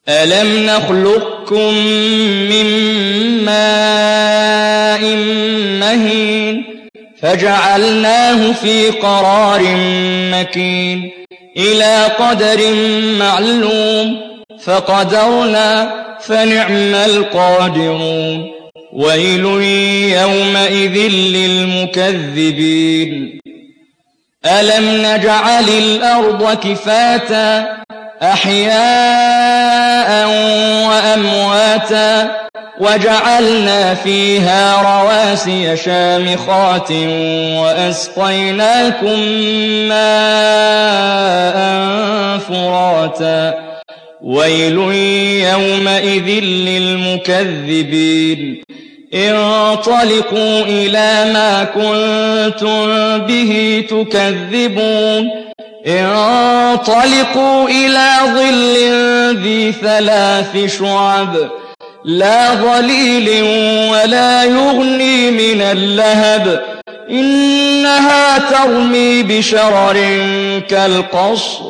ألم نخلقكم من ماء مهين فجعلناه في قرار مكين إلى قدر معلوم فقدرنا فنعم القادرون ويل يومئذ للمكذبين ألم نجعل الأرض كفاتا أحياء وأمواتا وجعلنا فيها رواسي شامخات وأسقيناكم ماء فراتا ويل يومئذ للمكذبين انطلقوا إلى ما كنتم به تكذبون انطلقوا إلى ظل ذي 3 شعب لا ظليل ولا يغني من اللهب إنها ترمي بشرر كالقصر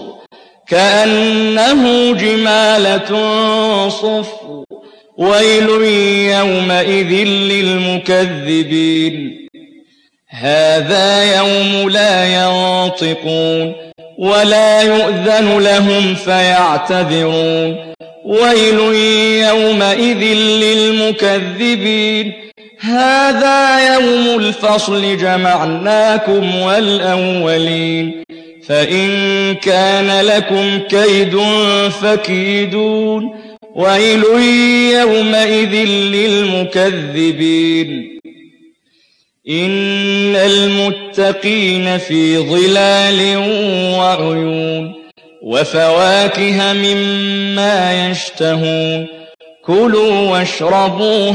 كأنه جمالة صفر ويل يومئذ للمكذبين هذا يوم لا ينطقون ولا يؤذن لهم فيعتذرون ويل يومئذ للمكذبين هذا يوم الفصل جمعناكم والأولين فإن كان لكم كيد فكيدون ويل يومئذ للمكذبين إن المتقين في ظلال وعيون وفواكه مما يشتهون كلوا واشربوا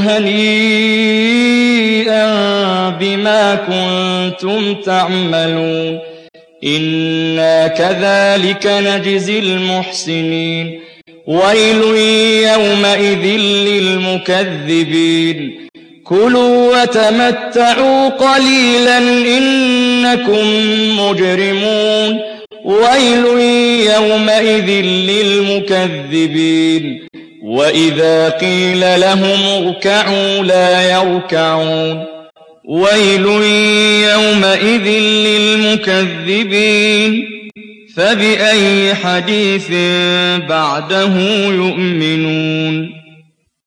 هنيئا بما كنتم تعملون إنا كذلك نجزي المحسنين ويل يومئذ للمكذبين كلوا وتمتعوا قليلا إنكم مجرمون ويل يومئذ للمكذبين وإذا قيل لهم اركعوا لا يركعون ويل يومئذ للمكذبين فبأي حديث بعده يؤمنون